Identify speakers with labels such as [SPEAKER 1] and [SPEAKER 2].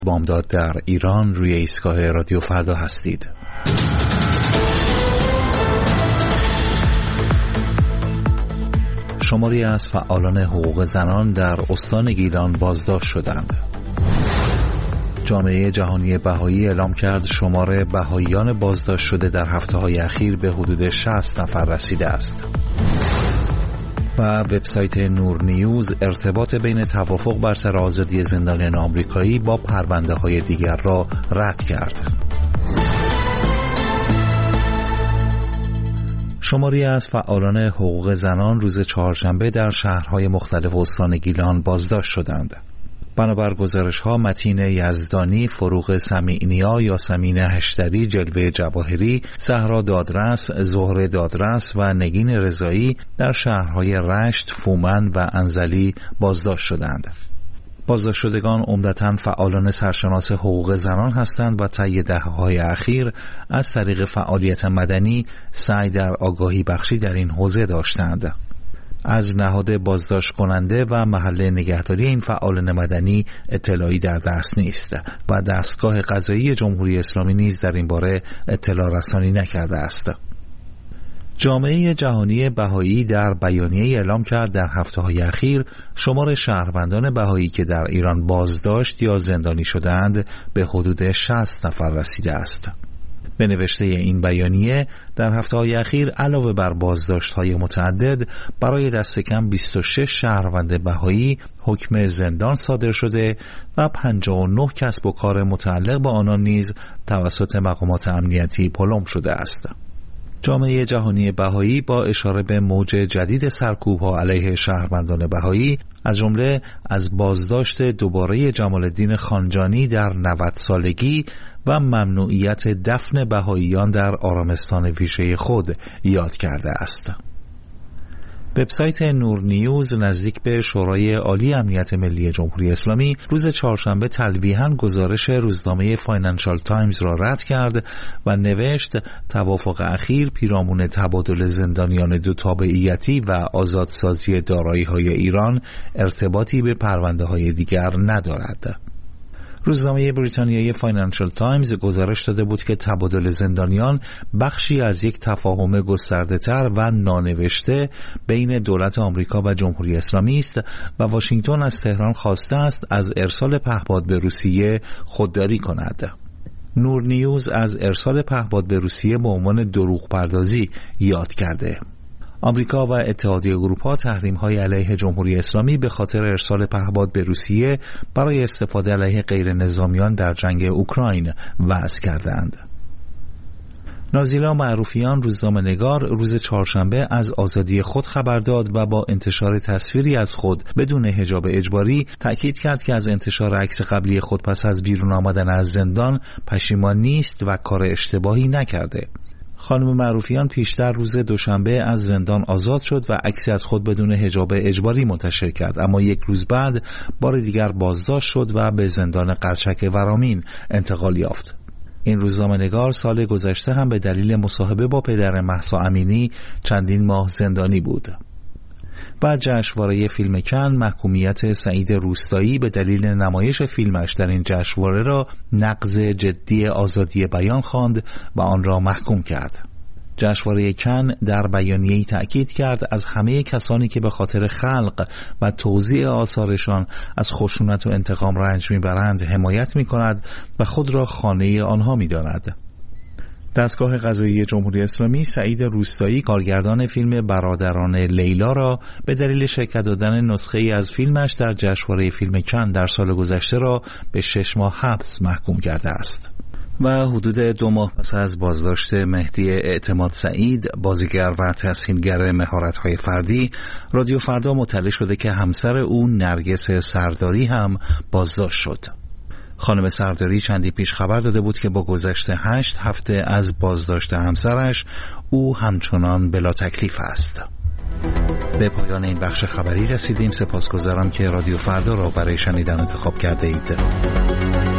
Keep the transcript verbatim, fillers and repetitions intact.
[SPEAKER 1] بامداد در ایران روی ایستگاه رادیو فردا هستید. شماری از فعالان حقوق زنان در استان گیلان بازداشت شدند. جامعه جهانی بهایی اعلام کرد شمار بهاییان بازداشت شده در هفته‌های اخیر به حدود شصت نفر رسیده است. و وبسایت نور نیوز ارتباط بین توافق بر سر آزادی زندانیان آمریکایی با پرونده‌های دیگر را رد کرد. شماری از فعالان حقوق زنان روز چهارشنبه در شهرهای مختلف استان گیلان بازداشت شدند. بنابر گزارش‌ها متین یزدانی، فروغ سمیعنیا، یاسمین هشتری، جلوه جواهری، زهرا دادرس، زهره دادرس و نگین رضایی در شهرهای رشت، فومن و انزلی بازداشت شدند. بازداشت شدگان عمدتاً فعالان سرشناس حقوق زنان هستند و طی دهه‌های اخیر از طریق فعالیت مدنی سعی در آگاهی بخشی در این حوزه داشتند. از نهاد بازداشت کننده و محل نگهداری این فعالان مدنی اطلاعی در دست نیست و دستگاه قضایی جمهوری اسلامی نیز در این باره اطلاع رسانی نکرده است. جامعه جهانی بهایی در بیانیه اعلام کرد در هفته‌های اخیر شمار شهروندان بهایی که در ایران بازداشت یا زندانی شدند به حدود شصت نفر رسیده است. به نوشته این بیانیه در هفته‌های اخیر علاوه بر بازداشت‌های متعدد برای دست کم بیست و شش شهروند بهایی حکم زندان صادر شده و پنجاه و نه کسب و کار متعلق به آنان نیز توسط مقامات امنیتی پلم شده است. جامعه جهانی بهایی با اشاره به موج جدید سرکوب‌ها علیه شهروندان بهایی از جمله از بازداشت دوباره جمال الدین خانجانی در نود سالگی و ممنوعیت دفن بهاییان در آرامستان ویژه خود یاد کرده است. وبسایت نور نیوز نزدیک به شورای عالی امنیت ملی جمهوری اسلامی روز چهارشنبه تلویحاً گزارش روزنامه فاینانشال تایمز را رد کرد و نوشت توافق اخیر پیرامون تبادل زندانیان دو تابعیتی و آزادسازی دارایی‌های ایران ارتباطی به پرونده‌های دیگر ندارد. روزنامه بریتانیایی فاینانشال تایمز گزارش داده بود که تبادل زندانیان بخشی از یک تفاهم گسترده‌تر و نانوشته بین دولت آمریکا و جمهوری اسلامی است و واشنگتن از تهران خواسته است از ارسال پهپاد به روسیه خودداری کند. نور نیوز از ارسال پهپاد به روسیه به عنوان دروغ پردازی یاد کرده. آمریکا و اتحادیه اروپا تحریم‌های علیه جمهوری اسلامی به خاطر ارسال پهپاد به روسیه برای استفاده علیه غیر نظامیان در جنگ اوکراین وضع کردند. نازیلا معروفیان روزنامه‌نگار روز چهارشنبه از آزادی خود خبر داد و با انتشار تصویری از خود بدون حجاب اجباری تأکید کرد که از انتشار عکس قبلی خود پس از بیرون آمدن از زندان پشیمان نیست و کار اشتباهی نکرده. خانم معروفیان پیشتر روز دوشنبه از زندان آزاد شد و عکسی از خود بدون حجاب اجباری منتشر کرد، اما یک روز بعد بار دیگر بازداشت شد و به زندان قرچک ورامین انتقال یافت. این روزنامه‌نگار سال گذشته هم به دلیل مصاحبه با پدر مهسا امینی چندین ماه زندانی بود. بعد جشنواره فیلم کن محکومیت سعید روستایی به دلیل نمایش فیلمش در این جشنواره را نقض جدی آزادی بیان خواند و آن را محکوم کرد. جشنواره کن در بیانیه‌ای تأکید کرد از همه کسانی که به خاطر خلق و توزیع آثارشان از خشونت و انتقام رنج میبرند حمایت میکند و خود را خانه آنها میداند. دستگاه قضایی جمهوری اسلامی سعید روستایی کارگردان فیلم برادران لیلا را به دلیل شرکت دادن نسخه‌ای از فیلمش در جشنواره فیلم کن در سال گذشته را به شش ماه حبس محکوم کرده است. و حدود دو ماه پس از بازداشت مهدی اعتماد سعید، بازیگر و تسهیلگر مهارت‌های فردی، رادیو فردا مطلع شده که همسر او نرگس سرداری هم بازداشت شد. خانم سرداری چندی پیش خبر داده بود که با گذشت هشت هفته از بازداشت همسرش او همچنان بلا تکلیف است. به پایان این بخش خبری رسیدیم. سپاسگزارم که رادیو فردا را برای شنیدن انتخاب کرده اید.